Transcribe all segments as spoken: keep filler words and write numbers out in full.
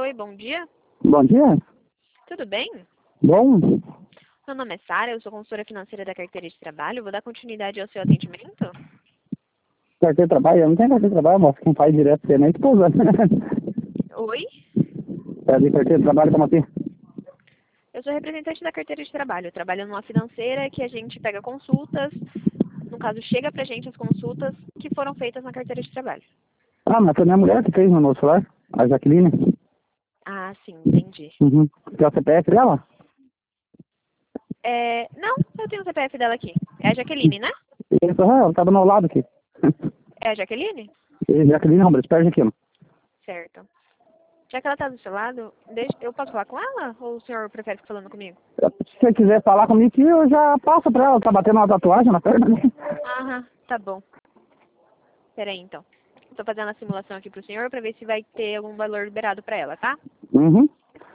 Oi, bom dia. Bom dia. Tudo bem? Bom. Meu nome é Sara, eu sou consultora financeira da carteira de trabalho. Vou dar continuidade ao seu atendimento? Carteira de trabalho? Eu não tenho carteira de trabalho, moço. Quem faz direto é minha esposa. Oi? É de carteira de trabalho, como assim? Eu sou representante da carteira de trabalho. Eu trabalho numa financeira que a gente pega consultas, no caso, chega pra gente as consultas que foram feitas na carteira de trabalho. Ah, mas foi minha mulher que fez no meu celular, a Jaqueline. Ah, sim, entendi. Uhum. Quer o C P F dela? É... Não, eu tenho o C P F dela aqui. É a Jaqueline, né? Isso, ah, ela tá do meu lado aqui. É a Jaqueline? E Jaqueline Rombres, perde aqui, ó. Certo. Já que ela tá do seu lado, deixa... eu posso falar com ela? Ou o senhor prefere ficar falando comigo? Se você quiser falar comigo aqui, eu já passo pra ela. Tá batendo uma tatuagem na perna, né? Aham, tá bom. Peraí, então. Estou fazendo a simulação aqui pro senhor para ver se vai ter algum valor liberado para ela, tá? Uhum.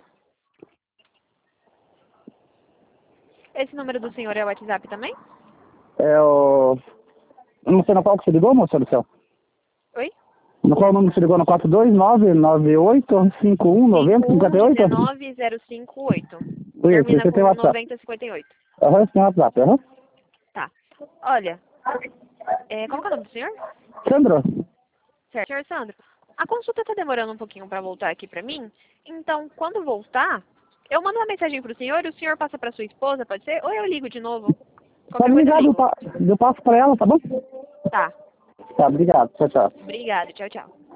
Esse número do senhor é o WhatsApp também? É o... Eu não sei no qual que você ligou, moça do céu. Oi? No qual número você ligou? No quatro dois nove nove oito cinco um nove zero cinco cinco um oito? um nove zero cinco oito. Isso, Termina você tem com WhatsApp. noventa cinquenta e oito. Aham, você tem WhatsApp, aham. Tá. Olha, é, como que é o nome do senhor? Sandro? Certo. Senhor Sandro, a consulta tá demorando um pouquinho para voltar aqui para mim, então quando voltar, eu mando uma mensagem pro senhor e o senhor passa para sua esposa, pode ser? Ou eu ligo de novo? Qualquer Pode coisa eu ligar, eu, ligo. pa eu passo pra ela, tá bom? Tá. Tá, obrigado. Tchau, tchau. Obrigada. Tchau, tchau.